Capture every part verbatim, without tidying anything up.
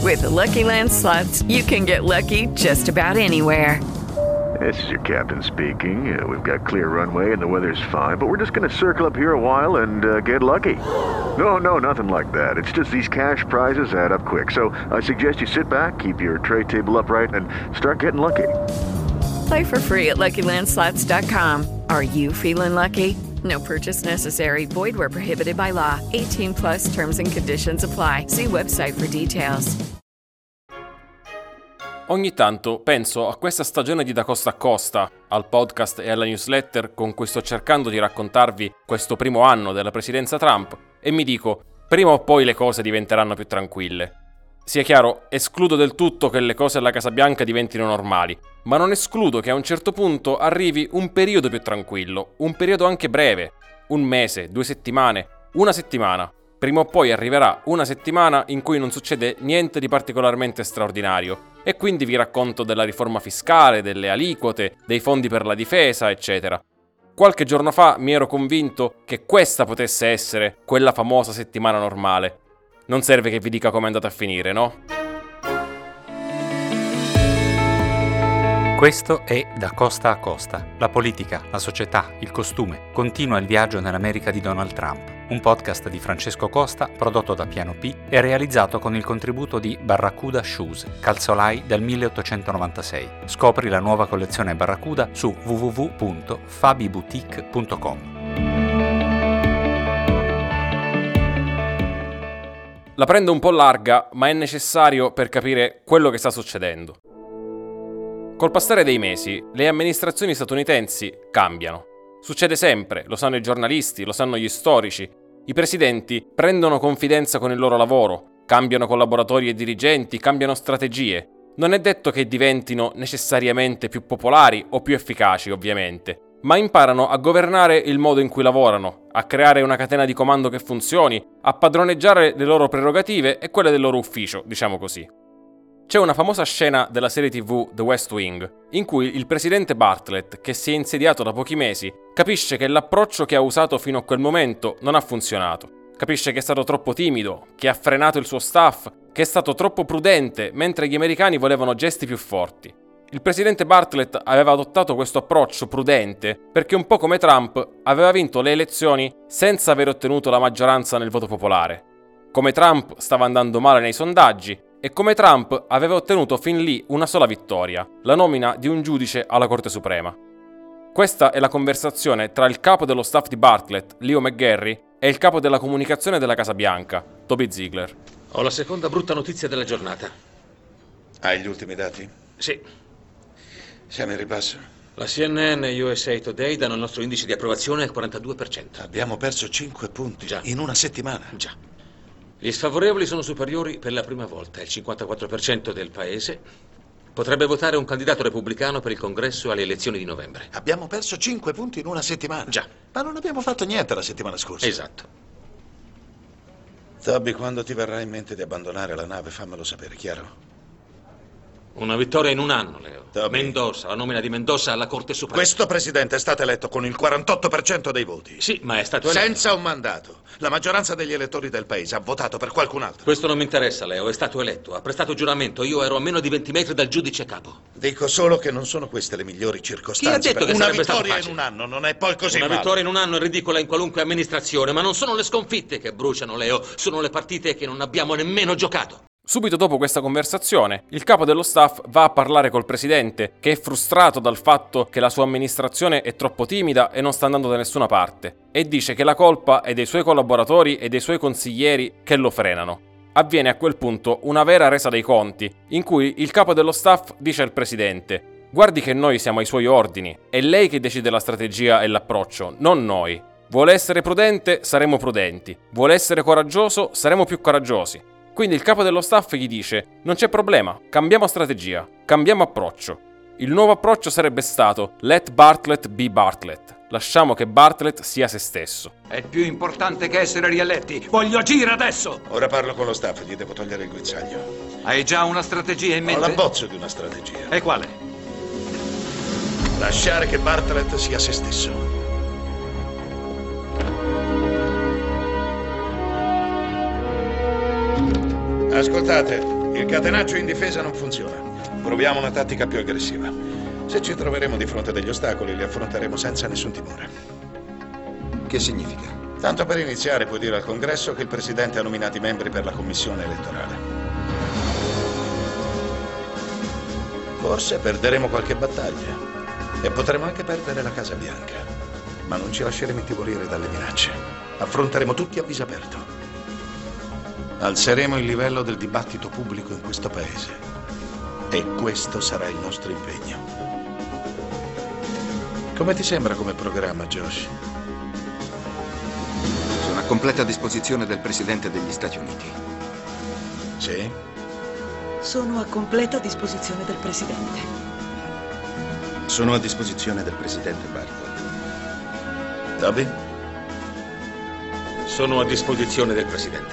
With the Lucky Land Slots, you can get lucky just about anywhere. This is your captain speaking. Uh, we've got clear runway and the weather's fine, but we're just going to circle up here a while and uh, get lucky. No, no, nothing like that. It's just these cash prizes add up quick. So I suggest you sit back, keep your tray table upright, and start getting lucky. Play for free at Lucky Land Slots dot com. Are you feeling lucky? No purchase necessary. Void where prohibited by law. eighteen plus terms and conditions apply. See website for details. Ogni tanto penso a questa stagione di Da Costa a Costa, al podcast e alla newsletter con cui sto cercando di raccontarvi questo primo anno della presidenza Trump e mi dico, prima o poi le cose diventeranno più tranquille. Sia chiaro, escludo del tutto che le cose alla Casa Bianca diventino normali, ma non escludo che a un certo punto arrivi un periodo più tranquillo, un periodo anche breve, un mese, due settimane, una settimana. Prima o poi arriverà una settimana in cui non succede niente di particolarmente straordinario e quindi vi racconto della riforma fiscale, delle aliquote, dei fondi per la difesa, eccetera. Qualche giorno fa mi ero convinto che questa potesse essere quella famosa settimana normale. Non serve che vi dica com'è andata a finire, no? Questo è Da Costa a Costa. La politica, la società, il costume. Continua il viaggio nell'America di Donald Trump. Un podcast di Francesco Costa, prodotto da Piano P e realizzato con il contributo di Barracuda Shoes, calzolai del milleottocentonovantasei. Scopri la nuova collezione Barracuda su w w w punto fabiboutique punto com. La prendo un po' larga, ma è necessario per capire quello che sta succedendo. Col passare dei mesi, le amministrazioni statunitensi cambiano. Succede sempre, lo sanno i giornalisti, lo sanno gli storici. I presidenti prendono confidenza con il loro lavoro, cambiano collaboratori e dirigenti, cambiano strategie. Non è detto che diventino necessariamente più popolari o più efficaci, ovviamente, ma imparano a governare il modo in cui lavorano, a creare una catena di comando che funzioni, a padroneggiare le loro prerogative e quelle del loro ufficio, diciamo così. C'è una famosa scena della serie tivù The West Wing, in cui il presidente Bartlet, che si è insediato da pochi mesi, capisce che l'approccio che ha usato fino a quel momento non ha funzionato. Capisce che è stato troppo timido, che ha frenato il suo staff, che è stato troppo prudente, mentre gli americani volevano gesti più forti. Il presidente Bartlet aveva adottato questo approccio prudente perché, un po' come Trump, aveva vinto le elezioni senza aver ottenuto la maggioranza nel voto popolare. Come Trump stava andando male nei sondaggi, e come Trump aveva ottenuto fin lì una sola vittoria, la nomina di un giudice alla Corte Suprema. Questa è la conversazione tra il capo dello staff di Bartlet, Leo McGarry, e il capo della comunicazione della Casa Bianca, Toby Ziegler. Ho la seconda brutta notizia della giornata. Hai gli ultimi dati? Sì. Siamo in ribasso. La C N N e U S A Today danno il nostro indice di approvazione al quarantadue per cento. Abbiamo perso cinque punti. Già. In una settimana. Già. Gli sfavorevoli sono superiori per la prima volta. Il cinquantaquattro per cento del paese potrebbe votare un candidato repubblicano per il congresso alle elezioni di novembre. Abbiamo perso cinque punti in una settimana. Già. Ma non abbiamo fatto niente la settimana scorsa. Esatto. Toby, quando ti verrà in mente di abbandonare la nave, fammelo sapere, chiaro? Una vittoria in un anno, Leo. Toby. Mendoza, la nomina di Mendoza alla Corte Suprema. Questo presidente è stato eletto con il quarantotto per cento dei voti. Sì, ma è stato eletto. Senza un mandato. La maggioranza degli elettori del paese ha votato per qualcun altro. Questo non mi interessa, Leo. È stato eletto. Ha prestato giuramento. Io ero a meno di venti metri dal giudice capo. Dico solo che non sono queste le migliori circostanze. Chi ha detto per che una sarebbe stato vittoria in facile? un anno non è poi così Una male. vittoria in un anno è ridicola in qualunque amministrazione, ma non sono le sconfitte che bruciano, Leo. Sono le partite che non abbiamo nemmeno giocato. Subito dopo questa conversazione, il capo dello staff va a parlare col presidente, che è frustrato dal fatto che la sua amministrazione è troppo timida e non sta andando da nessuna parte, e dice che la colpa è dei suoi collaboratori e dei suoi consiglieri che lo frenano. Avviene a quel punto una vera resa dei conti, in cui il capo dello staff dice al presidente: guardi che noi siamo ai suoi ordini, è lei che decide la strategia e l'approccio, non noi. Vuole essere prudente, saremo prudenti. Vuole essere coraggioso, saremo più coraggiosi. Quindi il capo dello staff gli dice: non c'è problema, cambiamo strategia, cambiamo approccio. Il nuovo approccio sarebbe stato: let Bartlet be Bartlet. Lasciamo che Bartlet sia se stesso. È più importante che essere rieletti. Voglio agire adesso! Ora parlo con lo staff, gli devo togliere il guizzaglio. Hai già una strategia in Ho mente? l'abbozzo di una strategia. E quale? Lasciare che Bartlet sia se stesso. Ascoltate, Il catenaccio in difesa non funziona. Proviamo una tattica più aggressiva. Se ci troveremo di fronte a degli ostacoli, li affronteremo senza nessun timore. Che significa? Tanto per iniziare, puoi dire al Congresso che il Presidente ha nominato i membri per la commissione elettorale. Forse perderemo qualche battaglia e potremo anche perdere la Casa Bianca. Ma non ci lasceremo intimorire dalle minacce. Affronteremo tutti a viso aperto. Alzeremo il livello del dibattito pubblico in questo paese. E questo sarà il nostro impegno. Come ti sembra come programma, Josh? Sono a completa disposizione del Presidente degli Stati Uniti. Sì? Sono a completa disposizione del Presidente. Sono a disposizione del Presidente Bartlett. Toby? Sono a disposizione del Presidente.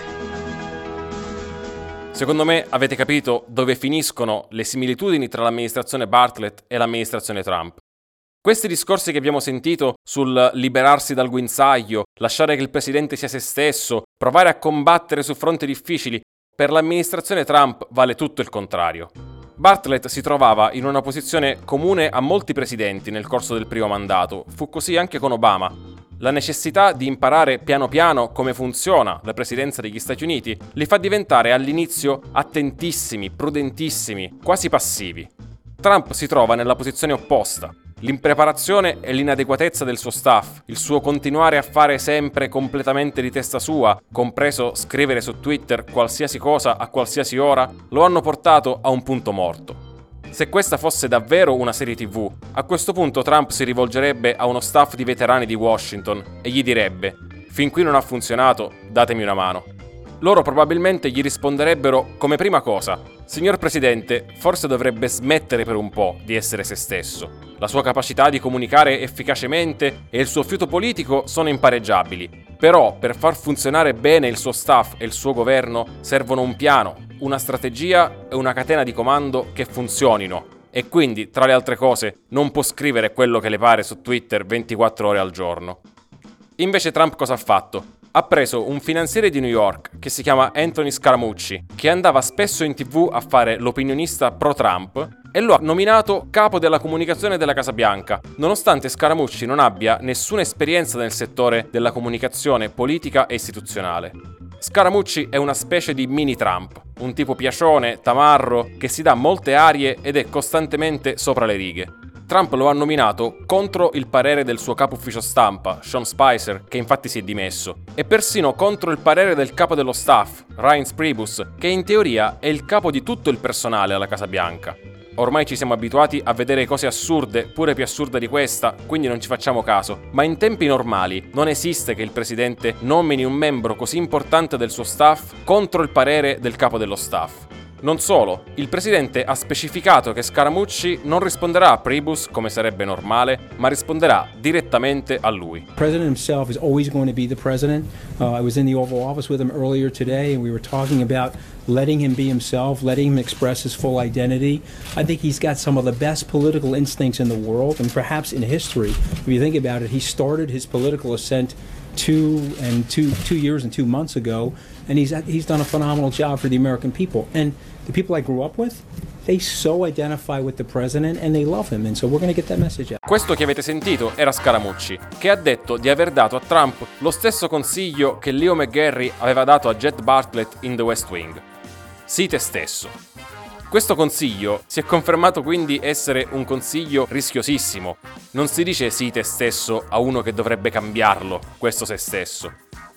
Secondo me avete capito dove finiscono le similitudini tra l'amministrazione Bartlett e l'amministrazione Trump. Questi discorsi che abbiamo sentito sul liberarsi dal guinzaglio, lasciare che il presidente sia se stesso, provare a combattere su fronti difficili, per l'amministrazione Trump vale tutto il contrario. Bartlett si trovava in una posizione comune a molti presidenti nel corso del primo mandato, fu così anche con Obama. La necessità di imparare piano piano come funziona la presidenza degli Stati Uniti li fa diventare all'inizio attentissimi, prudentissimi, quasi passivi. Trump si trova nella posizione opposta. L'impreparazione e l'inadeguatezza del suo staff, il suo continuare a fare sempre completamente di testa sua, compreso scrivere su Twitter qualsiasi cosa a qualsiasi ora, lo hanno portato a un punto morto. Se questa fosse davvero una serie tivù, a questo punto Trump si rivolgerebbe a uno staff di veterani di Washington e gli direbbe: «Fin qui non ha funzionato, datemi una mano». Loro probabilmente gli risponderebbero come prima cosa: «Signor Presidente, forse dovrebbe smettere per un po' di essere se stesso. La sua capacità di comunicare efficacemente e il suo fiuto politico sono impareggiabili. Però, per far funzionare bene il suo staff e il suo governo, servono un piano, una strategia e una catena di comando che funzionino. E quindi, tra le altre cose, non può scrivere quello che le pare su Twitter ventiquattro ore al giorno». Invece Trump cosa ha fatto? Ha preso un finanziere di New York che si chiama Anthony Scaramucci, che andava spesso in tivù a fare l'opinionista pro-Trump, e lo ha nominato capo della comunicazione della Casa Bianca, nonostante Scaramucci non abbia nessuna esperienza nel settore della comunicazione politica e istituzionale. Scaramucci è una specie di mini Trump, un tipo piacione, tamarro, che si dà molte arie ed è costantemente sopra le righe. Trump lo ha nominato contro il parere del suo capo ufficio stampa, Sean Spicer, che infatti si è dimesso, e persino contro il parere del capo dello staff, Reince Priebus, che in teoria è il capo di tutto il personale alla Casa Bianca. Ormai ci siamo abituati a vedere cose assurde, pure più assurde di questa, quindi non ci facciamo caso, ma in tempi normali non esiste che il presidente nomini un membro così importante del suo staff contro il parere del capo dello staff. Non solo, il presidente ha specificato che Scaramucci non risponderà a Priebus come sarebbe normale, ma risponderà direttamente a lui. The president himself is always going to be the president. Uh, I was in the Oval Office with him earlier today and we were talking about letting him be himself, letting him express his full identity. I think he's got some of the best political instincts in the world and perhaps in history. If you think about it, he started his political ascent two and two two years and two months ago, and he's he's done a phenomenal job for the American people. And the people I grew up with, they so identify with the president and they love him, and so we're going to get that message out. Questo che avete sentito era Scaramucci, che ha detto di aver dato a Trump lo stesso consiglio che Leo McGarry aveva dato a Jed Bartlett in The West Wing. Sii te stesso. Questo consiglio si è confermato quindi essere un consiglio rischiosissimo. Non si dice sii te stesso a uno che dovrebbe cambiarlo, questo se stesso.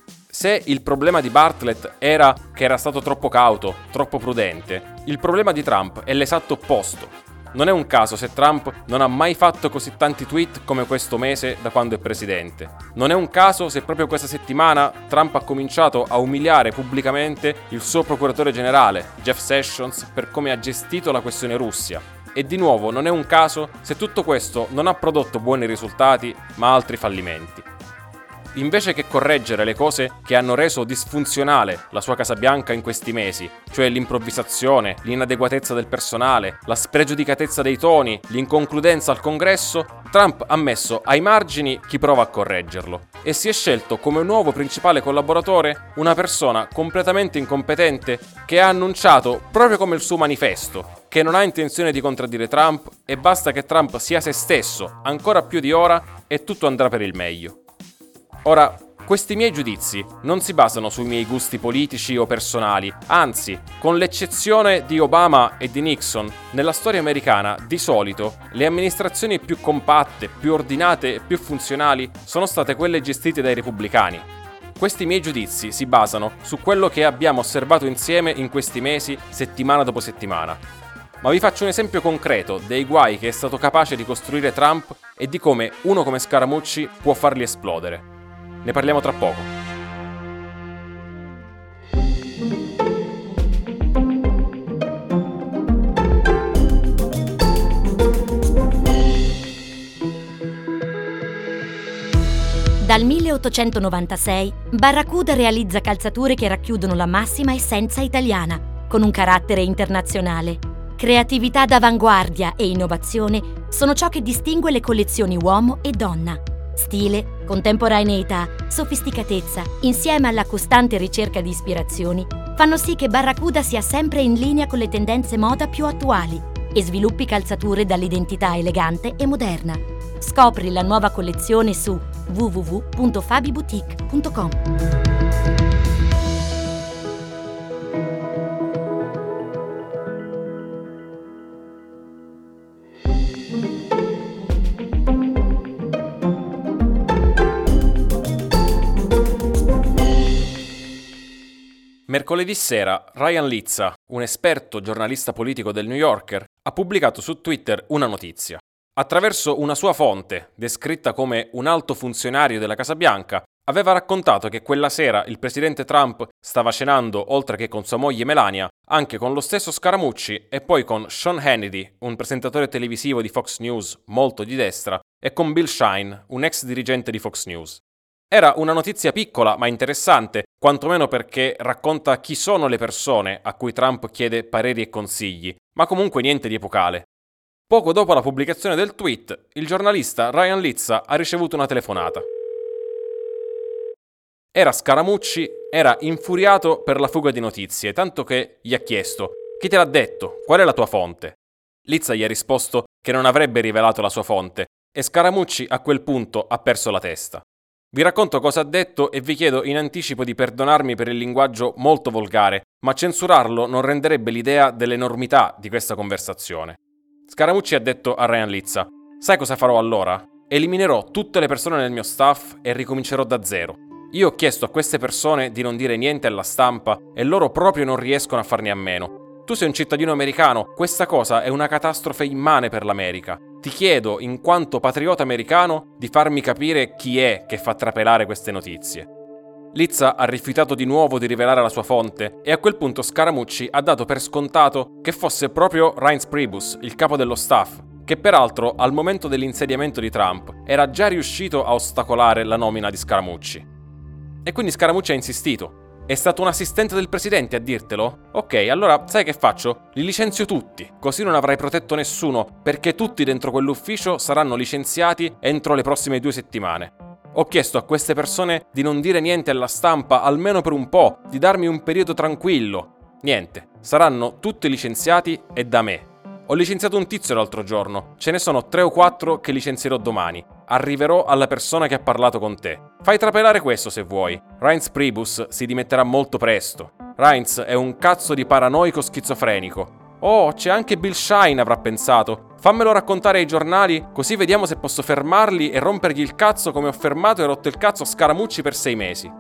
Se il problema di Bartlett era che era stato troppo cauto, troppo prudente, il problema di Trump è l'esatto opposto. Non è un caso se Trump non ha mai fatto così tanti tweet come questo mese da quando è presidente. Non è un caso se proprio questa settimana Trump ha cominciato a umiliare pubblicamente il suo procuratore generale, Jeff Sessions, per come ha gestito la questione Russia. E di nuovo non è un caso se tutto questo non ha prodotto buoni risultati, ma altri fallimenti. invece che correggere le cose che hanno reso disfunzionale la sua Casa Bianca in questi mesi, cioè l'improvvisazione, l'inadeguatezza del personale, la spregiudicatezza dei toni, l'inconcludenza al Congresso, Trump ha messo ai margini chi prova a correggerlo e si è scelto come nuovo principale collaboratore una persona completamente incompetente che ha annunciato, proprio come il suo manifesto, che non ha intenzione di contraddire Trump e basta che Trump sia se stesso ancora più di ora e tutto andrà per il meglio. Ora, questi miei giudizi non si basano sui miei gusti politici o personali, anzi, con l'eccezione di Obama e di Nixon, nella storia americana, di solito, le amministrazioni più compatte, più ordinate e più funzionali sono state quelle gestite dai repubblicani. Questi miei giudizi si basano su quello che abbiamo osservato insieme in questi mesi, settimana dopo settimana. Ma vi faccio un esempio concreto dei guai che è stato capace di costruire Trump e di come uno come Scaramucci può farli esplodere. Ne parliamo tra poco. Dal milleottocentonovantasei, Barracuda realizza calzature che racchiudono la massima essenza italiana, con un carattere internazionale. Creatività d'avanguardia e innovazione sono ciò che distingue le collezioni uomo e donna. Stile, contemporaneità, sofisticatezza, insieme alla costante ricerca di ispirazioni, fanno sì che Barracuda sia sempre in linea con le tendenze moda più attuali e sviluppi calzature dall'identità elegante e moderna. Scopri la nuova collezione su w w w punto fabiboutique punto com. Mercoledì sera, Ryan Lizza, un esperto giornalista politico del New Yorker, ha pubblicato su Twitter una notizia. Attraverso una sua fonte, descritta come un alto funzionario della Casa Bianca, aveva raccontato che quella sera il presidente Trump stava cenando, oltre che con sua moglie Melania, anche con lo stesso Scaramucci e poi con Sean Hannity, un presentatore televisivo di Fox News molto di destra, e con Bill Shine, un ex dirigente di Fox News. Era una notizia piccola ma interessante, quantomeno perché racconta chi sono le persone a cui Trump chiede pareri e consigli, ma comunque niente di epocale. Poco dopo la pubblicazione del tweet, il giornalista Ryan Lizza ha ricevuto una telefonata. Era Scaramucci, era infuriato per la fuga di notizie, tanto che gli ha chiesto: chi te l'ha detto? Qual è la tua fonte? Lizza gli ha risposto che non avrebbe rivelato la sua fonte e Scaramucci a quel punto ha perso la testa. Vi racconto cosa ha detto e vi chiedo in anticipo di perdonarmi per il linguaggio molto volgare, ma censurarlo non renderebbe l'idea dell'enormità di questa conversazione. Scaramucci ha detto a Ryan Lizza: sai cosa farò allora? Eliminerò tutte le persone nel mio staff e ricomincerò da zero. Io ho chiesto a queste persone di non dire niente alla stampa e loro proprio non riescono a farne a meno. Tu sei un cittadino americano, questa cosa è una catastrofe immane per l'America. Ti chiedo, in quanto patriota americano, di farmi capire chi è che fa trapelare queste notizie. Lizza ha rifiutato di nuovo di rivelare la sua fonte e a quel punto Scaramucci ha dato per scontato che fosse proprio Reince Priebus, il capo dello staff, che peraltro al momento dell'insediamento di Trump era già riuscito a ostacolare la nomina di Scaramucci. E quindi Scaramucci ha insistito. È stato un assistente del presidente a dirtelo? Ok, allora sai che faccio? Li licenzio tutti, così non avrai protetto nessuno, perché tutti dentro quell'ufficio saranno licenziati entro le prossime due settimane. Ho chiesto a queste persone di non dire niente alla stampa almeno per un po', di darmi un periodo tranquillo. Niente, saranno tutti licenziati e da me. Ho licenziato un tizio l'altro giorno, ce ne sono tre o quattro che licenzierò domani. Arriverò alla persona che ha parlato con te. Fai trapelare questo se vuoi. Reince Priebus si dimetterà molto presto. Reince è un cazzo di paranoico schizofrenico. Oh, c'è anche Bill Shine, avrà pensato. Fammelo raccontare ai giornali, così vediamo se posso fermarli e rompergli il cazzo come ho fermato e rotto il cazzo a Scaramucci per sei mesi.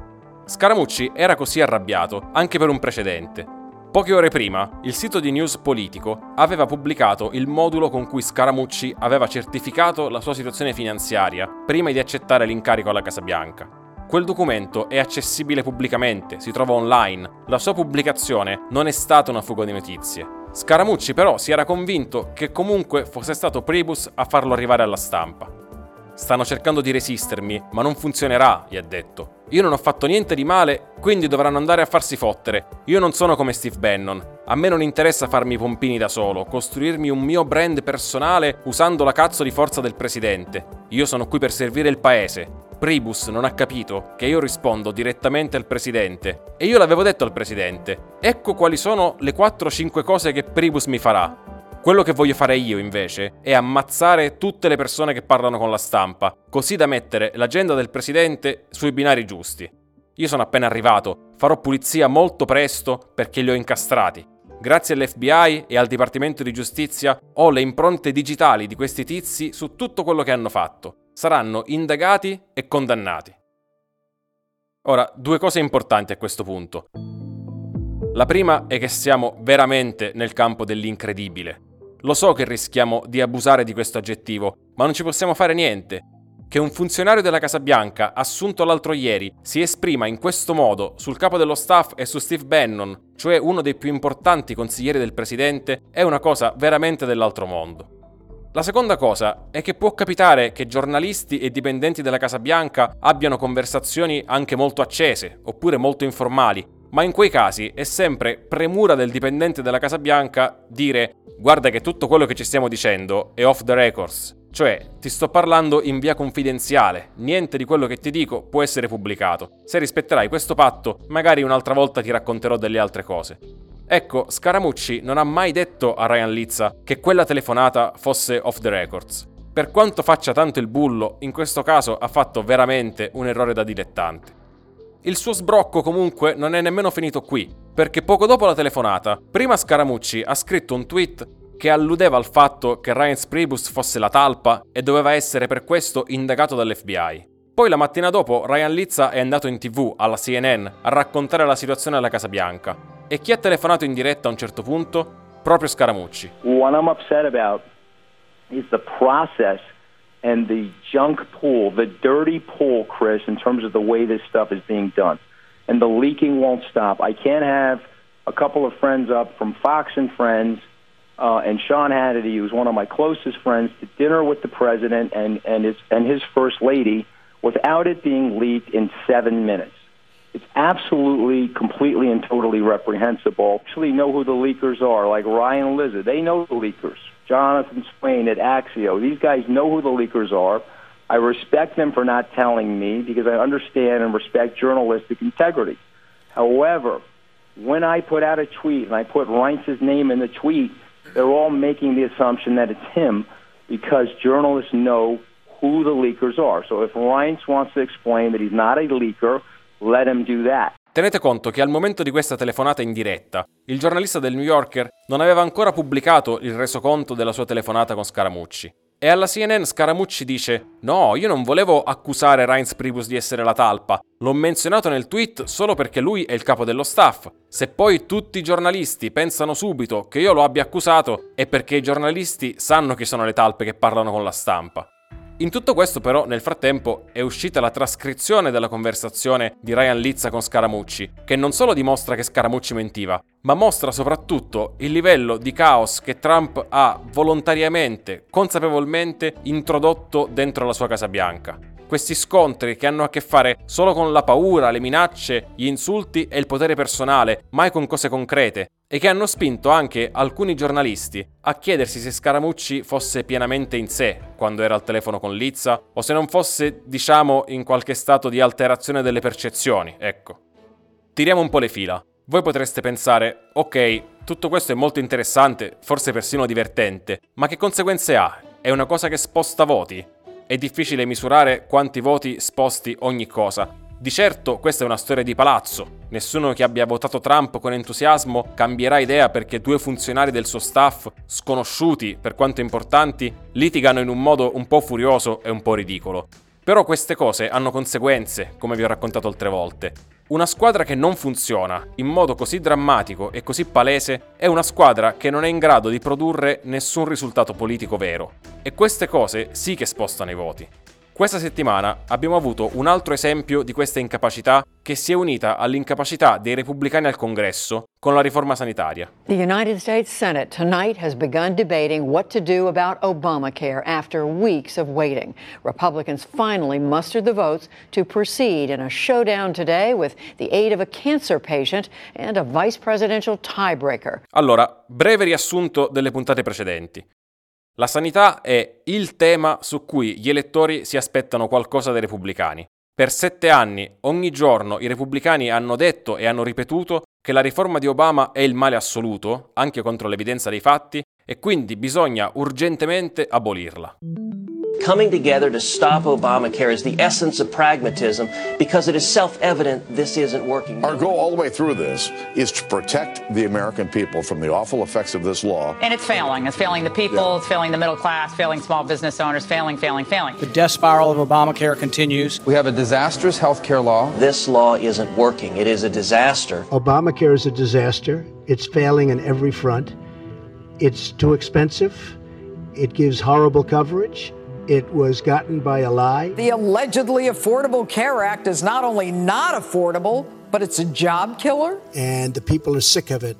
Scaramucci era così arrabbiato anche per un precedente. Poche ore prima, il sito di News Politico aveva pubblicato il modulo con cui Scaramucci aveva certificato la sua situazione finanziaria prima di accettare l'incarico alla Casa Bianca. Quel documento è accessibile pubblicamente, si trova online. La sua pubblicazione non è stata una fuga di notizie. Scaramucci però si era convinto che comunque fosse stato Priebus a farlo arrivare alla stampa. Stanno cercando di resistermi, ma non funzionerà, gli ha detto. Io non ho fatto niente di male, quindi dovranno andare a farsi fottere. Io non sono come Steve Bannon. A me non interessa farmi i pompini da solo, costruirmi un mio brand personale usando la cazzo di forza del presidente. Io sono qui per servire il paese. Priebus non ha capito che io rispondo direttamente al presidente. E io l'avevo detto al presidente. Ecco quali sono le quattro cinque cose che Priebus mi farà. Quello che voglio fare io, invece, è ammazzare tutte le persone che parlano con la stampa, così da mettere l'agenda del presidente sui binari giusti. Io sono appena arrivato, farò pulizia molto presto perché li ho incastrati. Grazie all'F B I e al Dipartimento di Giustizia ho le impronte digitali di questi tizi su tutto quello che hanno fatto. Saranno indagati e condannati. Ora, due cose importanti a questo punto. La prima è che siamo veramente nel campo dell'incredibile. Lo so che rischiamo di abusare di questo aggettivo, ma non ci possiamo fare niente. Che un funzionario della Casa Bianca, assunto l'altro ieri, si esprima in questo modo sul capo dello staff e su Steve Bannon, cioè uno dei più importanti consiglieri del presidente, è una cosa veramente dell'altro mondo. La seconda cosa è che può capitare che giornalisti e dipendenti della Casa Bianca abbiano conversazioni anche molto accese, oppure molto informali, ma in quei casi è sempre premura del dipendente della Casa Bianca dire «Guarda che tutto quello che ci stiamo dicendo è off the records», cioè ti sto parlando in via confidenziale, niente di quello che ti dico può essere pubblicato. Se rispetterai questo patto, magari un'altra volta ti racconterò delle altre cose. Ecco, Scaramucci non ha mai detto a Ryan Lizza che quella telefonata fosse off the records. Per quanto faccia tanto il bullo, in questo caso ha fatto veramente un errore da dilettante. Il suo sbrocco comunque non è nemmeno finito qui, perché poco dopo la telefonata, prima Scaramucci ha scritto un tweet che alludeva al fatto che Reince Priebus fosse la talpa e doveva essere per questo indagato dall'F B I. Poi la mattina dopo Ryan Lizza è andato in tv alla C N N a raccontare la situazione alla Casa Bianca. E chi ha telefonato in diretta a un certo punto? Proprio Scaramucci. What I'm upset about is the process and the junk pool, the dirty pool, Chris, in terms of the way this stuff is being done. And the leaking won't stop. I can't have a couple of friends up from Fox and Friends uh, and Sean Hannity, who's one of my closest friends, to dinner with the president and, and, his, and his first lady without it being leaked in seven minutes. It's absolutely, completely, and totally reprehensible. Actually know who the leakers are, like Ryan Lizard. They know the leakers. Jonathan Swain at Axio. These guys know who the leakers are. I respect them for not telling me because I understand and respect journalistic integrity. However, when I put out a tweet and I put Reince's name in the tweet, they're all making the assumption that it's him because journalists know who the leakers are. So if Reince wants to explain that he's not a leaker, let him do that. Tenete conto che al momento di questa telefonata in diretta, il giornalista del New Yorker non aveva ancora pubblicato il resoconto della sua telefonata con Scaramucci. E alla C N N Scaramucci dice «No, io non volevo accusare Reince Priebus di essere la talpa, l'ho menzionato nel tweet solo perché lui è il capo dello staff. Se poi tutti i giornalisti pensano subito che io lo abbia accusato, è perché i giornalisti sanno chi sono le talpe che parlano con la stampa». In tutto questo però nel frattempo è uscita la trascrizione della conversazione di Ryan Lizza con Scaramucci, che non solo dimostra che Scaramucci mentiva, ma mostra soprattutto il livello di caos che Trump ha volontariamente, consapevolmente introdotto dentro la sua Casa Bianca. Questi scontri che hanno a che fare solo con la paura, le minacce, gli insulti e il potere personale, mai con cose concrete, e che hanno spinto anche alcuni giornalisti a chiedersi se Scaramucci fosse pienamente in sé quando era al telefono con Lizza o se non fosse, diciamo, in qualche stato di alterazione delle percezioni, ecco. Tiriamo un po' le fila. Voi potreste pensare, ok, tutto questo è molto interessante, forse persino divertente, ma che conseguenze ha? È una cosa che sposta voti? È difficile misurare quanti voti sposti ogni cosa. Di certo questa è una storia di palazzo. Nessuno che abbia votato Trump con entusiasmo cambierà idea perché due funzionari del suo staff, sconosciuti per quanto importanti, litigano in un modo un po' furioso e un po' ridicolo. Però queste cose hanno conseguenze, come vi ho raccontato altre volte. Una squadra che non funziona in modo così drammatico e così palese è una squadra che non è in grado di produrre nessun risultato politico vero. E queste cose sì che spostano i voti. Questa settimana abbiamo avuto un altro esempio di questa incapacità che si è unita all'incapacità dei repubblicani al Congresso con la riforma sanitaria. The United States Senate tonight has begun debating what to do about Obamacare after weeks of waiting. Republicans finally mustered the votes to proceed in a showdown today with the aid of a cancer patient and a vice presidential tiebreaker. Allora, breve riassunto delle puntate precedenti. La sanità è il tema su cui gli elettori si aspettano qualcosa dai repubblicani. Per sette anni, ogni giorno, i repubblicani hanno detto e hanno ripetuto che la riforma di Obama è il male assoluto, anche contro l'evidenza dei fatti, e quindi bisogna urgentemente abolirla. Coming together to stop Obamacare is the essence of pragmatism because it is self-evident this isn't working. Our goal all the way through this is to protect the American people from the awful effects of this law. And it's failing. It's failing the people, yeah. It's failing the middle class, failing small business owners, failing, failing, failing. The death spiral of Obamacare continues. We have a disastrous health care law. This law isn't working. It is a disaster. Obamacare is a disaster. It's failing on every front. It's too expensive. It gives horrible coverage. It was gotten by a lie. The allegedly Affordable Care Act is not only not affordable, but it's a job killer. And the people are sick of it.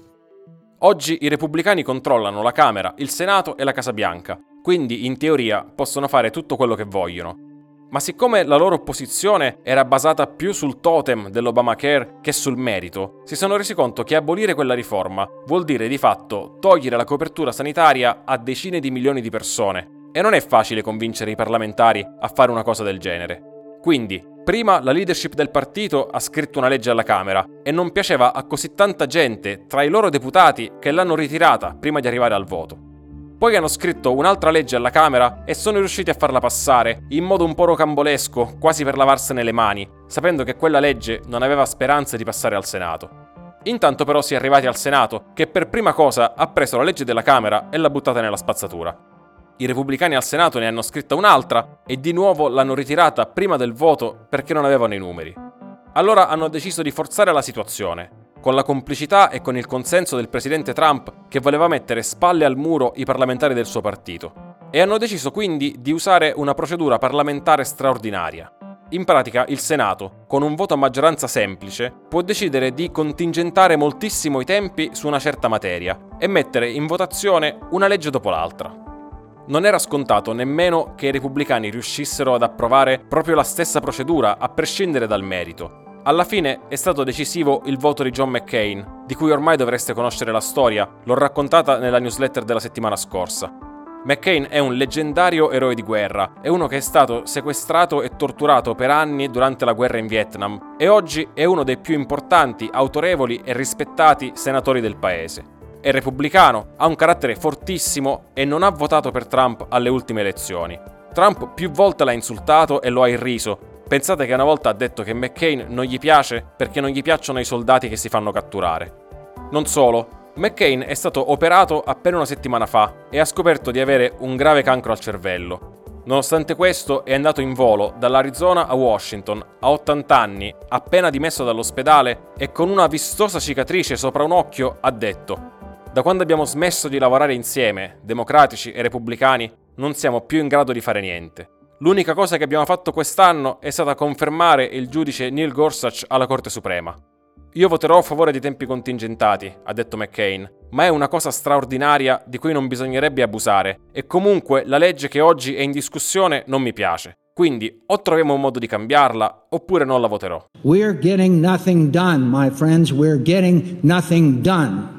Oggi i repubblicani controllano la Camera, il Senato e la Casa Bianca, quindi in teoria possono fare tutto quello che vogliono. Ma siccome la loro opposizione era basata più sul totem dell'Obamacare che sul merito, si sono resi conto che abolire quella riforma vuol dire di fatto togliere la copertura sanitaria a decine di milioni di persone. E non è facile convincere i parlamentari a fare una cosa del genere. Quindi, prima la leadership del partito ha scritto una legge alla Camera e non piaceva a così tanta gente tra i loro deputati che l'hanno ritirata prima di arrivare al voto. Poi hanno scritto un'altra legge alla Camera e sono riusciti a farla passare in modo un po' rocambolesco, quasi per lavarsene le mani, sapendo che quella legge non aveva speranze di passare al Senato. Intanto però si è arrivati al Senato, che per prima cosa ha preso la legge della Camera e l'ha buttata nella spazzatura. I repubblicani al Senato ne hanno scritta un'altra e di nuovo l'hanno ritirata prima del voto perché non avevano i numeri. Allora hanno deciso di forzare la situazione, con la complicità e con il consenso del presidente Trump che voleva mettere spalle al muro i parlamentari del suo partito. E hanno deciso quindi di usare una procedura parlamentare straordinaria. In pratica il Senato, con un voto a maggioranza semplice, può decidere di contingentare moltissimo i tempi su una certa materia e mettere in votazione una legge dopo l'altra. Non era scontato nemmeno che i repubblicani riuscissero ad approvare proprio la stessa procedura, a prescindere dal merito. Alla fine è stato decisivo il voto di John McCain, di cui ormai dovreste conoscere la storia, l'ho raccontata nella newsletter della settimana scorsa. McCain è un leggendario eroe di guerra, è uno che è stato sequestrato e torturato per anni durante la guerra in Vietnam e oggi è uno dei più importanti, autorevoli e rispettati senatori del paese. È repubblicano, ha un carattere fortissimo e non ha votato per Trump alle ultime elezioni. Trump più volte l'ha insultato e lo ha irriso. Pensate che una volta ha detto che McCain non gli piace perché non gli piacciono i soldati che si fanno catturare. Non solo, McCain è stato operato appena una settimana fa e ha scoperto di avere un grave cancro al cervello. Nonostante questo è andato in volo dall'Arizona a Washington a ottanta anni, appena dimesso dall'ospedale e con una vistosa cicatrice sopra un occhio ha detto: da quando abbiamo smesso di lavorare insieme, democratici e repubblicani, non siamo più in grado di fare niente. L'unica cosa che abbiamo fatto quest'anno è stata confermare il giudice Neil Gorsuch alla Corte Suprema. Io voterò a favore di tempi contingentati, ha detto McCain, ma è una cosa straordinaria di cui non bisognerebbe abusare e comunque la legge che oggi è in discussione non mi piace. Quindi o troviamo un modo di cambiarla oppure non la voterò. We're getting nothing done, my friends. We're getting nothing done.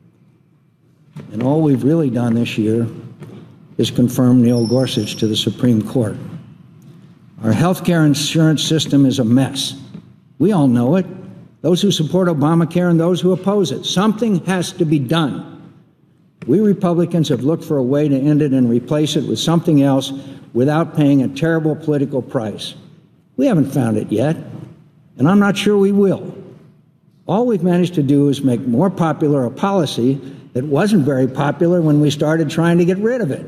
And all we've really done this year is confirm Neil Gorsuch to the Supreme Court. Our healthcare insurance system is a mess. We all know it. Those who support Obamacare and those who oppose it. Something has to be done. We Republicans have looked for a way to end it and replace it with something else without paying a terrible political price. We haven't found it yet, and I'm not sure we will. All we've managed to do is make more popular a policy that wasn't very popular when we started trying to get rid of it.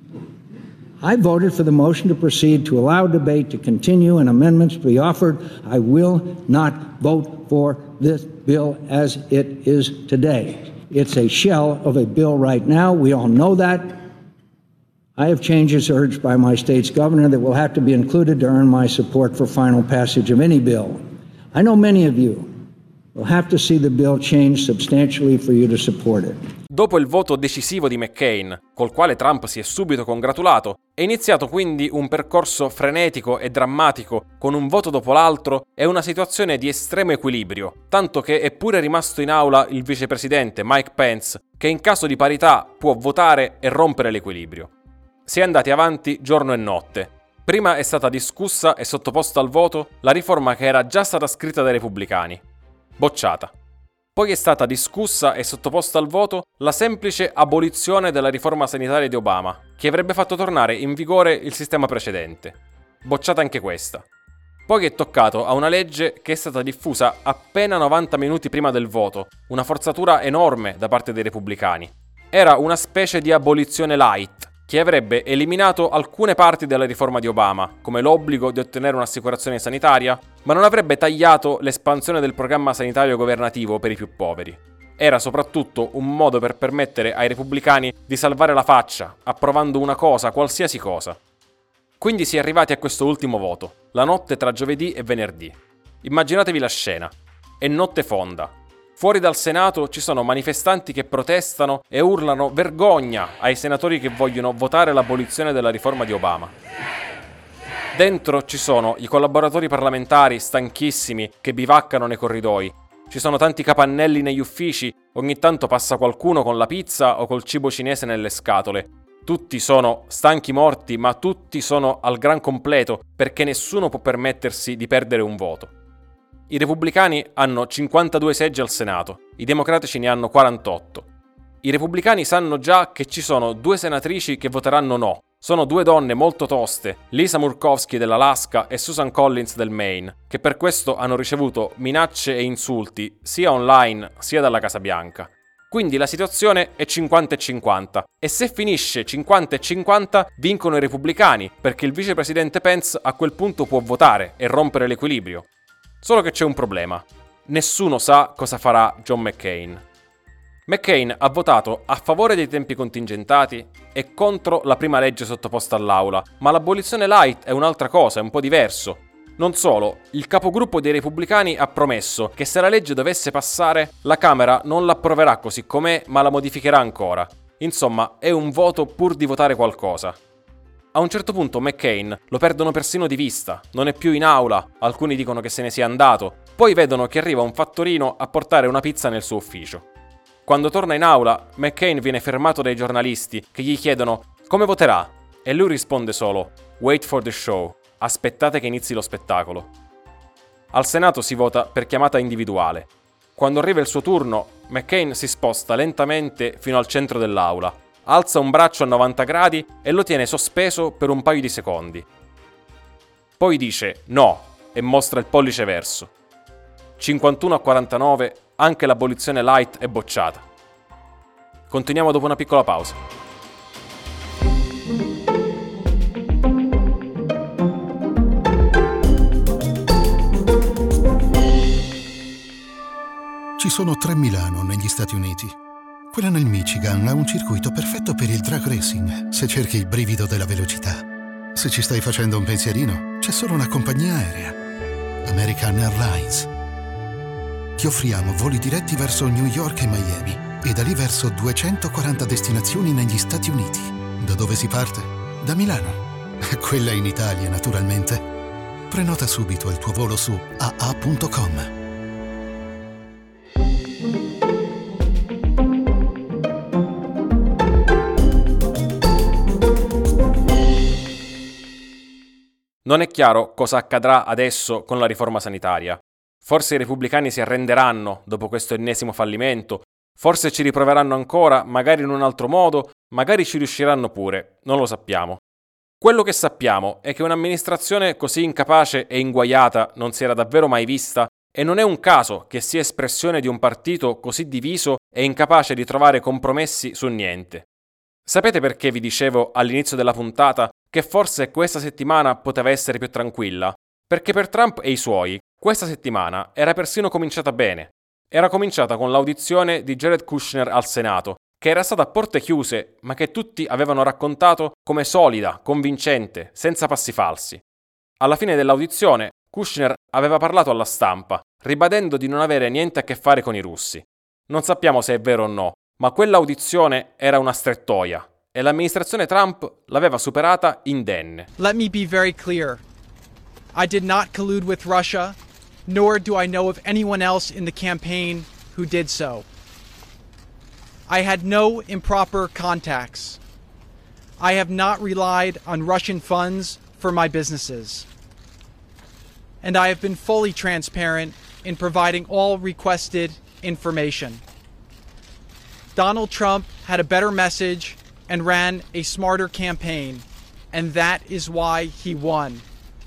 I voted for the motion to proceed to allow debate to continue and amendments to be offered. I will not vote for this bill as it is today. It's a shell of a bill right now. We all know that. I have changes urged by my state's governor that will have to be included to earn my support for final passage of any bill. I know many of you will have to see the bill change substantially for you to support it. Dopo il voto decisivo di McCain, col quale Trump si è subito congratulato, è iniziato quindi un percorso frenetico e drammatico, con un voto dopo l'altro e una situazione di estremo equilibrio, tanto che è pure rimasto in aula il vicepresidente Mike Pence, che in caso di parità può votare e rompere l'equilibrio. Si è andati avanti giorno e notte. Prima è stata discussa e sottoposta al voto la riforma che era già stata scritta dai repubblicani. Bocciata. Poi è stata discussa e sottoposta al voto la semplice abolizione della riforma sanitaria di Obama, che avrebbe fatto tornare in vigore il sistema precedente. Bocciata anche questa. Poi è toccato a una legge che è stata diffusa appena novanta minuti prima del voto, una forzatura enorme da parte dei repubblicani. Era una specie di abolizione light, che avrebbe eliminato alcune parti della riforma di Obama, come l'obbligo di ottenere un'assicurazione sanitaria, ma non avrebbe tagliato l'espansione del programma sanitario governativo per i più poveri. Era soprattutto un modo per permettere ai repubblicani di salvare la faccia, approvando una cosa, qualsiasi cosa. Quindi si è arrivati a questo ultimo voto, la notte tra giovedì e venerdì. Immaginatevi la scena. È notte fonda. Fuori dal Senato ci sono manifestanti che protestano e urlano vergogna ai senatori che vogliono votare l'abolizione della riforma di Obama. Dentro ci sono i collaboratori parlamentari stanchissimi che bivaccano nei corridoi. Ci sono tanti capannelli negli uffici, ogni tanto passa qualcuno con la pizza o col cibo cinese nelle scatole. Tutti sono stanchi morti, ma tutti sono al gran completo perché nessuno può permettersi di perdere un voto. I repubblicani hanno cinquantadue seggi al Senato, i democratici ne hanno quarantotto. I repubblicani sanno già che ci sono due senatrici che voteranno no. Sono due donne molto toste, Lisa Murkowski dell'Alaska e Susan Collins del Maine, che per questo hanno ricevuto minacce e insulti sia online sia dalla Casa Bianca. Quindi la situazione è cinquanta e cinquanta, e se finisce cinquanta e cinquanta vincono i repubblicani, perché il vicepresidente Pence a quel punto può votare e rompere l'equilibrio. Solo che c'è un problema. Nessuno sa cosa farà John McCain. McCain ha votato a favore dei tempi contingentati e contro la prima legge sottoposta all'Aula, ma l'abolizione light è un'altra cosa, è un po' diverso. Non solo, il capogruppo dei repubblicani ha promesso che se la legge dovesse passare, la Camera non l'approverà così com'è, ma la modificherà ancora. Insomma, è un voto pur di votare qualcosa. A un certo punto McCain lo perdono persino di vista, non è più in aula, alcuni dicono che se ne sia andato, poi vedono che arriva un fattorino a portare una pizza nel suo ufficio. Quando torna in aula, McCain viene fermato dai giornalisti che gli chiedono come voterà e lui risponde solo "Wait for the show", aspettate che inizi lo spettacolo. Al Senato si vota per chiamata individuale. Quando arriva il suo turno, McCain si sposta lentamente fino al centro dell'aula, alza un braccio a novanta gradi e lo tiene sospeso per un paio di secondi. Poi dice no e mostra il pollice verso. cinquantuno a quarantanove, anche l'abolizione light è bocciata. Continuiamo dopo una piccola pausa. Ci sono tre Milano negli Stati Uniti. Quella nel Michigan ha un circuito perfetto per il drag racing, se cerchi il brivido della velocità. Se ci stai facendo un pensierino, c'è solo una compagnia aerea. American Airlines. Ti offriamo voli diretti verso New York e Miami e da lì verso duecentoquaranta destinazioni negli Stati Uniti. Da dove si parte? Da Milano. Quella in Italia, naturalmente. Prenota subito il tuo volo su a a punto com. Non è chiaro cosa accadrà adesso con la riforma sanitaria. Forse i repubblicani si arrenderanno dopo questo ennesimo fallimento, forse ci riproveranno ancora, magari in un altro modo, magari ci riusciranno pure, non lo sappiamo. Quello che sappiamo è che un'amministrazione così incapace e inguaiata non si era davvero mai vista e non è un caso che sia espressione di un partito così diviso e incapace di trovare compromessi su niente. Sapete perché vi dicevo all'inizio della puntata che forse questa settimana poteva essere più tranquilla? Perché per Trump e i suoi, questa settimana era persino cominciata bene. Era cominciata con l'audizione di Jared Kushner al Senato, che era stata a porte chiuse, ma che tutti avevano raccontato come solida, convincente, senza passi falsi. Alla fine dell'audizione, Kushner aveva parlato alla stampa, ribadendo di non avere niente a che fare con i russi. Non sappiamo se è vero o no, ma quell'audizione era una strettoia e l'amministrazione Trump l'aveva superata indenne. Let me be very clear. I did not collude with Russia, nor do I know of anyone else in the campaign who did so. I had no improper contacts. I have not relied on Russian funds for my businesses. And I have been fully transparent in providing all requested information. Donald Trump had a better message and ran a smarter campaign, and that is why he won.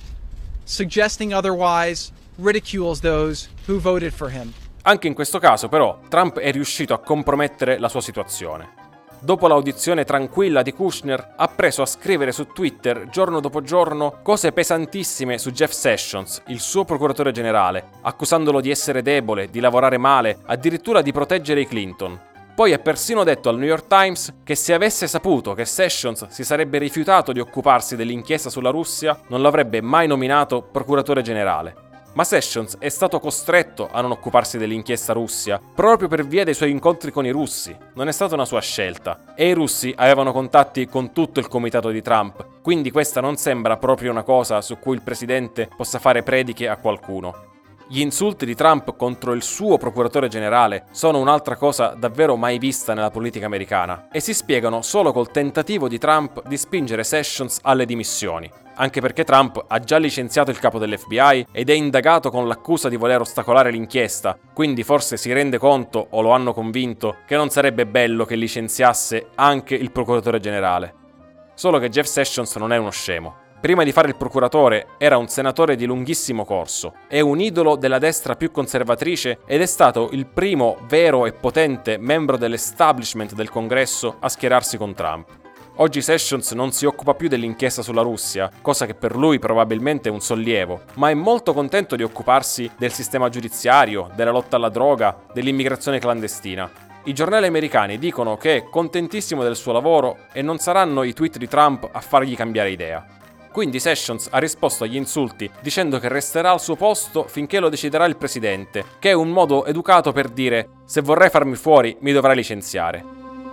Suggesting otherwise ridicules those who voted for him. Anche in questo caso, però, Trump è riuscito a compromettere la sua situazione. Dopo l'audizione tranquilla di Kushner, ha preso a scrivere su Twitter giorno dopo giorno cose pesantissime su Jeff Sessions, il suo procuratore generale, accusandolo di essere debole, di lavorare male, addirittura di proteggere i Clinton. Poi ha persino detto al New York Times che se avesse saputo che Sessions si sarebbe rifiutato di occuparsi dell'inchiesta sulla Russia, non l'avrebbe mai nominato procuratore generale. Ma Sessions è stato costretto a non occuparsi dell'inchiesta Russia proprio per via dei suoi incontri con i russi. Non è stata una sua scelta. E i russi avevano contatti con tutto il comitato di Trump, quindi questa non sembra proprio una cosa su cui il presidente possa fare prediche a qualcuno. Gli insulti di Trump contro il suo procuratore generale sono un'altra cosa davvero mai vista nella politica americana e si spiegano solo col tentativo di Trump di spingere Sessions alle dimissioni. Anche perché Trump ha già licenziato il capo dell'F B I ed è indagato con l'accusa di voler ostacolare l'inchiesta, quindi forse si rende conto, o lo hanno convinto, che non sarebbe bello che licenziasse anche il procuratore generale. Solo che Jeff Sessions non è uno scemo. Prima di fare il procuratore era un senatore di lunghissimo corso, è un idolo della destra più conservatrice ed è stato il primo vero e potente membro dell'establishment del Congresso a schierarsi con Trump. Oggi Sessions non si occupa più dell'inchiesta sulla Russia, cosa che per lui probabilmente è un sollievo, ma è molto contento di occuparsi del sistema giudiziario, della lotta alla droga, dell'immigrazione clandestina. I giornali americani dicono che è contentissimo del suo lavoro e non saranno i tweet di Trump a fargli cambiare idea. Quindi Sessions ha risposto agli insulti dicendo che resterà al suo posto finché lo deciderà il presidente, che è un modo educato per dire «se vorrai farmi fuori mi dovrai licenziare».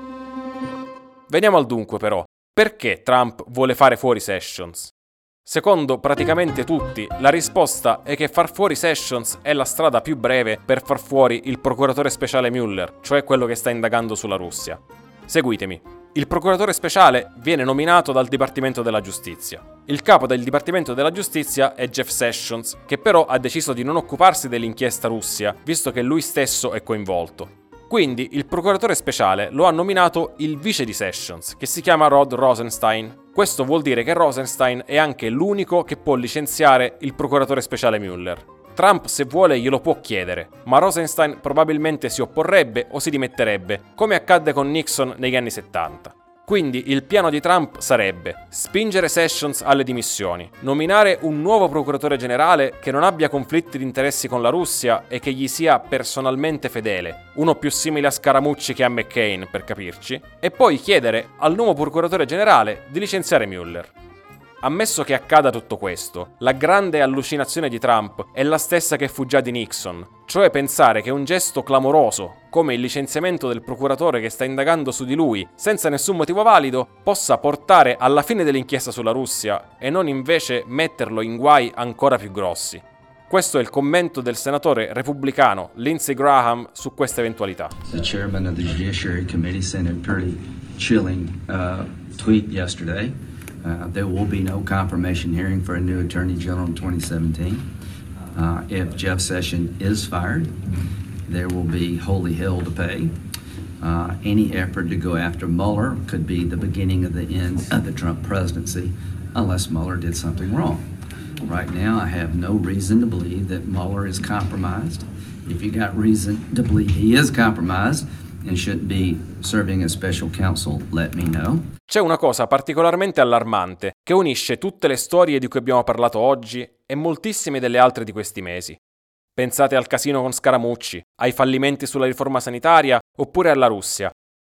Veniamo al dunque però, perché Trump vuole fare fuori Sessions? Secondo praticamente tutti, la risposta è che far fuori Sessions è la strada più breve per far fuori il procuratore speciale Mueller, cioè quello che sta indagando sulla Russia. Seguitemi. Il procuratore speciale viene nominato dal Dipartimento della Giustizia. Il capo del Dipartimento della Giustizia è Jeff Sessions, che però ha deciso di non occuparsi dell'inchiesta Russia, visto che lui stesso è coinvolto. Quindi il procuratore speciale lo ha nominato il vice di Sessions, che si chiama Rod Rosenstein. Questo vuol dire che Rosenstein è anche l'unico che può licenziare il procuratore speciale Mueller. Trump, se vuole, glielo può chiedere, ma Rosenstein probabilmente si opporrebbe o si dimetterebbe, come accadde con Nixon negli anni settanta. Quindi il piano di Trump sarebbe spingere Sessions alle dimissioni, nominare un nuovo procuratore generale che non abbia conflitti di interessi con la Russia e che gli sia personalmente fedele, uno più simile a Scaramucci che a McCain, per capirci, e poi chiedere al nuovo procuratore generale di licenziare Mueller. Ammesso che accada tutto questo, la grande allucinazione di Trump è la stessa che fu già di Nixon, cioè pensare che un gesto clamoroso, come il licenziamento del procuratore che sta indagando su di lui, senza nessun motivo valido, possa portare alla fine dell'inchiesta sulla Russia e non invece metterlo in guai ancora più grossi. Questo è il commento del senatore repubblicano Lindsey Graham su questa eventualità. The chairman of the Judiciary Committee sent a pretty chilling uh, tweet yesterday. Uh, there will be no confirmation hearing for a new Attorney General in twenty seventeen. Uh, if Jeff Sessions is fired, there will be holy hell to pay. Uh, any effort to go after Mueller could be the beginning of the end of the Trump presidency, unless Mueller did something wrong. Right now, I have no reason to believe that Mueller is compromised. If you got reason to believe he is compromised and shouldn't be serving as special counsel, let me know. C'è una cosa particolarmente allarmante che unisce tutte le storie di cui abbiamo parlato oggi e moltissime delle altre di questi mesi. Pensate al casino con Scaramucci, ai fallimenti sulla riforma sanitaria oppure alla Russia.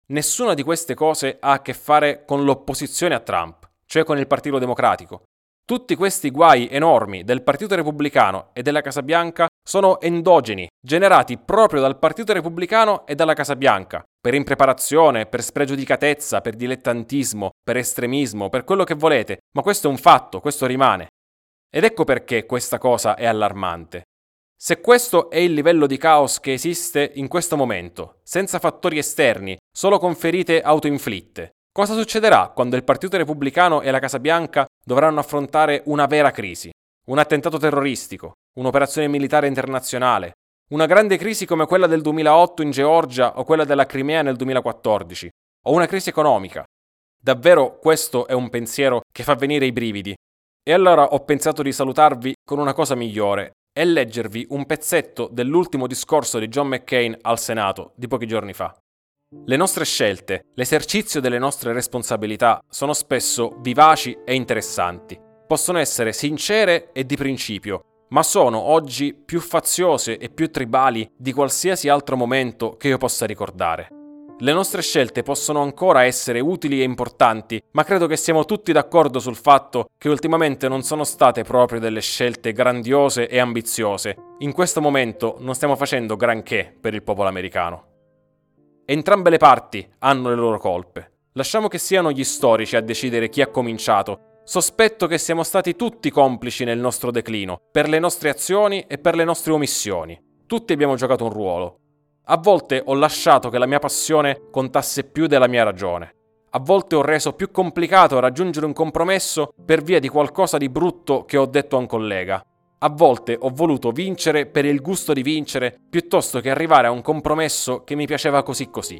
Nessuna di queste cose ha a che fare con l'opposizione a Trump, cioè con il Partito Democratico. Tutti questi guai enormi del Partito Repubblicano e della Casa Bianca sono endogeni, generati proprio dal Partito Repubblicano e dalla Casa Bianca, per impreparazione, per spregiudicatezza, per dilettantismo, per estremismo, per quello che volete, ma questo è un fatto, questo rimane. Ed ecco perché questa cosa è allarmante. Se questo è il livello di caos che esiste in questo momento, senza fattori esterni, solo con ferite autoinflitte, cosa succederà quando il Partito Repubblicano e la Casa Bianca dovranno affrontare una vera crisi? Un attentato terroristico, un'operazione militare internazionale, una grande crisi come quella del duemilaotto in Georgia o quella della Crimea nel duemilaquattordici, o una crisi economica. Davvero questo è un pensiero che fa venire i brividi. E allora ho pensato di salutarvi con una cosa migliore e leggervi un pezzetto dell'ultimo discorso di John McCain al Senato di pochi giorni fa. Le nostre scelte, l'esercizio delle nostre responsabilità sono spesso vivaci e interessanti. Possono essere sincere e di principio, ma sono oggi più faziose e più tribali di qualsiasi altro momento che io possa ricordare. Le nostre scelte possono ancora essere utili e importanti, ma credo che siamo tutti d'accordo sul fatto che ultimamente non sono state proprio delle scelte grandiose e ambiziose. In questo momento non stiamo facendo granché per il popolo americano. Entrambe le parti hanno le loro colpe. Lasciamo che siano gli storici a decidere chi ha cominciato. Sospetto che siamo stati tutti complici nel nostro declino, per le nostre azioni e per le nostre omissioni. Tutti abbiamo giocato un ruolo. A volte ho lasciato che la mia passione contasse più della mia ragione. A volte ho reso più complicato raggiungere un compromesso per via di qualcosa di brutto che ho detto a un collega. A volte ho voluto vincere per il gusto di vincere piuttosto che arrivare a un compromesso che mi piaceva così così.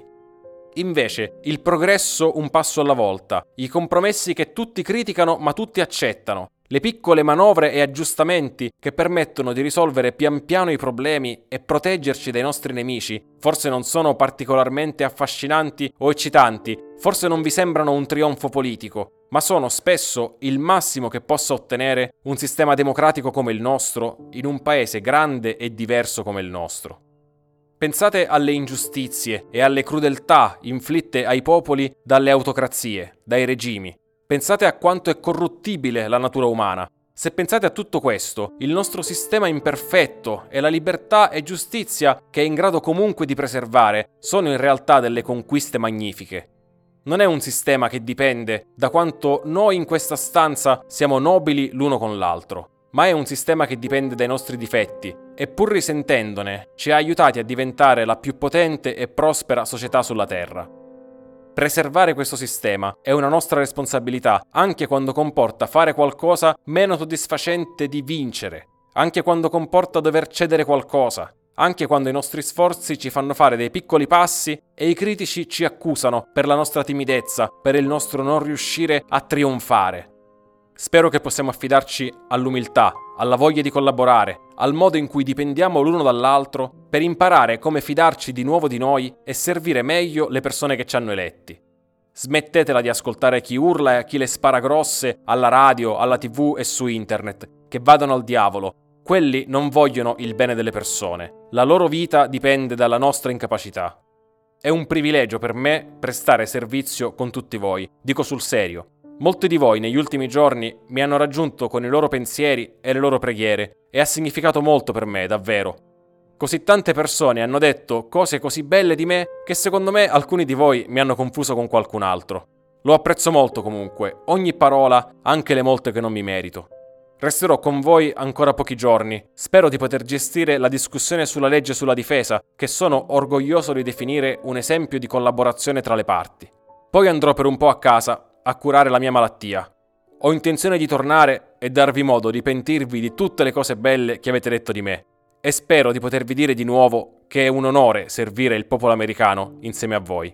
Invece, il progresso un passo alla volta, i compromessi che tutti criticano ma tutti accettano, le piccole manovre e aggiustamenti che permettono di risolvere pian piano i problemi e proteggerci dai nostri nemici, forse non sono particolarmente affascinanti o eccitanti, forse non vi sembrano un trionfo politico, ma sono spesso il massimo che possa ottenere un sistema democratico come il nostro in un paese grande e diverso come il nostro. Pensate alle ingiustizie e alle crudeltà inflitte ai popoli dalle autocrazie, dai regimi. Pensate a quanto è corruttibile la natura umana. Se pensate a tutto questo, il nostro sistema imperfetto e la libertà e giustizia che è in grado comunque di preservare sono in realtà delle conquiste magnifiche. Non è un sistema che dipende da quanto noi in questa stanza siamo nobili l'uno con l'altro, ma è un sistema che dipende dai nostri difetti e pur risentendone ci ha aiutati a diventare la più potente e prospera società sulla Terra. Preservare questo sistema è una nostra responsabilità, anche quando comporta fare qualcosa meno soddisfacente di vincere, anche quando comporta dover cedere qualcosa, anche quando i nostri sforzi ci fanno fare dei piccoli passi e i critici ci accusano per la nostra timidezza, per il nostro non riuscire a trionfare. Spero che possiamo affidarci all'umiltà, alla voglia di collaborare, al modo in cui dipendiamo l'uno dall'altro per imparare come fidarci di nuovo di noi e servire meglio le persone che ci hanno eletti. Smettetela di ascoltare chi urla e a chi le spara grosse alla radio, alla tivù e su internet, che vadano al diavolo. Quelli non vogliono il bene delle persone. La loro vita dipende dalla nostra incapacità. È un privilegio per me prestare servizio con tutti voi, dico sul serio. Molti di voi negli ultimi giorni mi hanno raggiunto con i loro pensieri e le loro preghiere e ha significato molto per me, davvero. Così tante persone hanno detto cose così belle di me che secondo me alcuni di voi mi hanno confuso con qualcun altro. Lo apprezzo molto comunque, ogni parola, anche le molte che non mi merito. Resterò con voi ancora pochi giorni. Spero di poter gestire la discussione sulla legge sulla difesa, che sono orgoglioso di definire un esempio di collaborazione tra le parti. Poi andrò per un po' a casa a curare la mia malattia. Ho intenzione di tornare e darvi modo di pentirvi di tutte le cose belle che avete detto di me. E spero di potervi dire di nuovo che è un onore servire il popolo americano insieme a voi.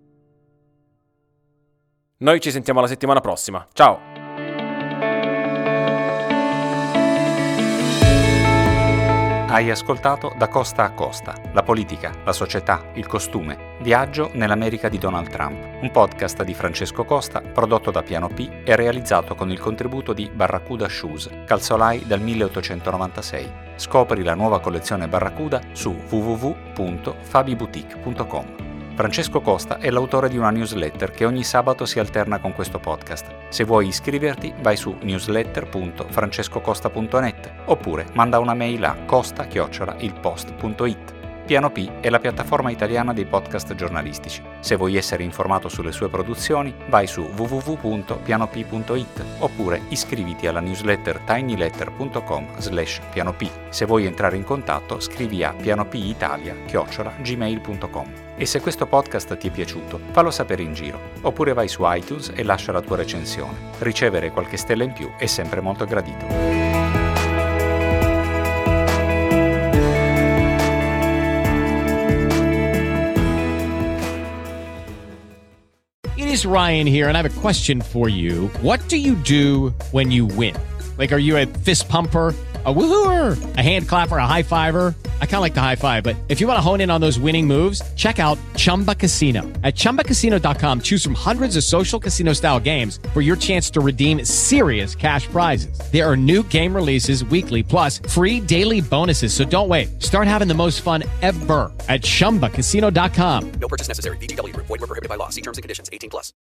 Noi ci sentiamo la settimana prossima. Ciao! Hai ascoltato Da Costa a Costa, la politica, la società, il costume, viaggio nell'America di Donald Trump, un podcast di Francesco Costa prodotto da Piano P e realizzato con il contributo di Barracuda Shoes, calzolai dal milleottocentonovantasei. Scopri la nuova collezione Barracuda su w w w punto fabiboutique punto com. Francesco Costa è l'autore di una newsletter che ogni sabato si alterna con questo podcast. Se vuoi iscriverti, vai su newsletter punto francescocosta punto net oppure manda una mail a costa chiocciola ilpost punto it. Piano P è la piattaforma italiana dei podcast giornalistici. Se vuoi essere informato sulle sue produzioni, vai su w w w punto piano p punto it oppure iscriviti alla newsletter tinyletter punto com slash pianop. Se vuoi entrare in contatto, scrivi a pianopitalia chiocciola gmail punto com. E se questo podcast ti è piaciuto, fallo sapere in giro, oppure vai su iTunes e lascia la tua recensione. Ricevere qualche stella in più è sempre molto gradito. It is Ryan here, and I have a question for you. What do you do when you win? Like, are you a fist pumper, a woohooer, a hand clapper, a high fiver? I kind of like the high five, but if you want to hone in on those winning moves, check out Chumba Casino. At chumba casino dot com, choose from hundreds of social casino style games for your chance to redeem serious cash prizes. There are new game releases weekly, plus free daily bonuses. So don't wait. Start having the most fun ever at chumba casino dot com. No purchase necessary. V G W Group. Void where prohibited by law. See terms and conditions. eighteen plus.